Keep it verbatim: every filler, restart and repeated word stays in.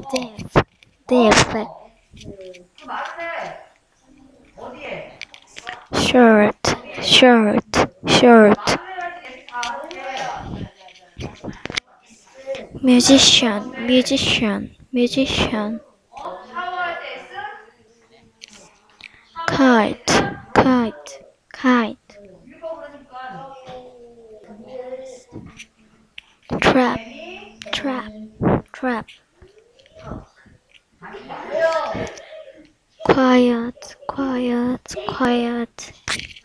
Deaf, deaf, shirt, shirt, shirt, musician, musician, musician, kite, kite, kite, trap, trap, trap, quiet, quiet, quiet.